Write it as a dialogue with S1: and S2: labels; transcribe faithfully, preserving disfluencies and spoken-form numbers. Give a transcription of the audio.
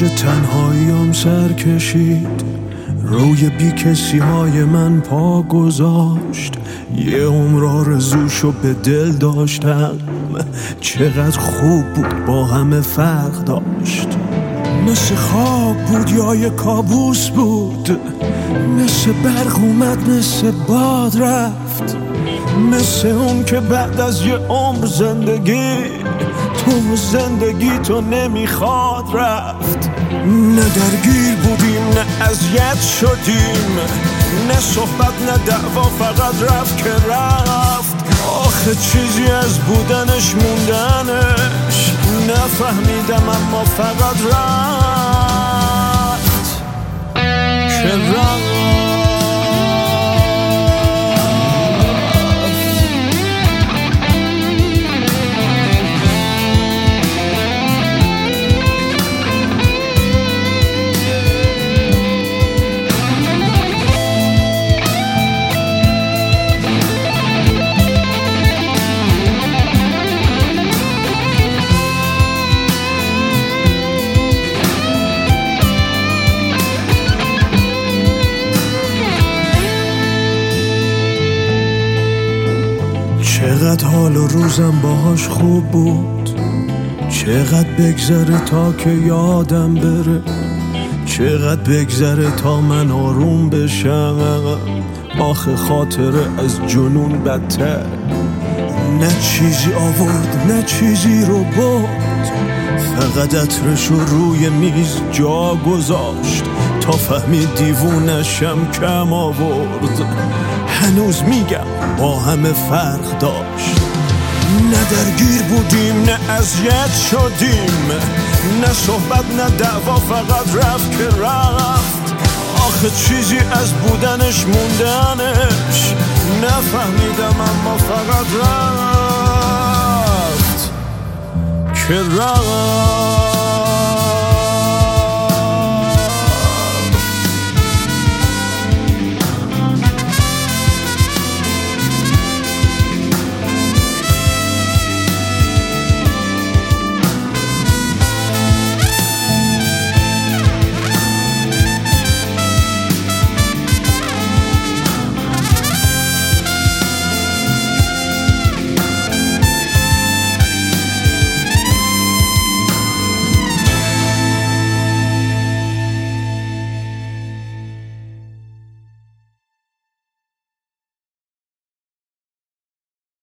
S1: تنهاییم سر کشید، روی بی کسی های من پا گذاشت. یه عمر آرزوشو به دل داشتم، چقدر خوب بود با همه فرق داشت. مثل خواب بود یا یه کابوس بود، مثل برق اومد مثل باد رفت، مثل اون که بعد از یه عمر زندگی تو زندگی تو نمیخواد رفت. نه درگیر بودیم نه اذیت شدیم، نه صحبت نه دعوا، فقط رفت که رفت. آخه چیزی از بودنش موندنش نفهمیدم، اما فقط رفت که رفت. چقدر حال و روزم باهاش خوب بود، چقدر بگذره تا که یادم بره، چقدر بگذره تا من آروم بشم. آخه خاطره از جنون بدتر، نه چیزی آورد نه چیزی رو برد، فقط عطرشو روی میز جا گذاشت تا فهمید دیوونشم کم آورد. هنوز میگم با همه فرق داشت، نه درگیر بودیم نه اذیت شدیم، نه صحبت نه دعوا، فقط رفت که رفت. آخه چیزی از بودنش موندنش نفهمیدم، اما فقط رفت که رفت.